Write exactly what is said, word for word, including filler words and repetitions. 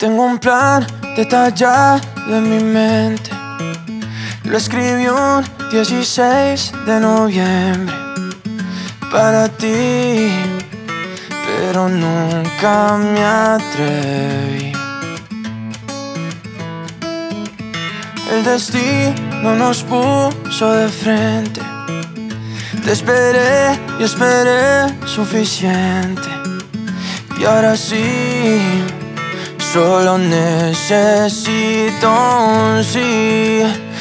Tengo un plan detallado en mi mente. Lo escribí un dieciséis de noviembre para ti, pero nunca me atreví. El destino nos puso de frente. Te esperé y esperé suficiente. Y ahora sí, solo necesito un sí.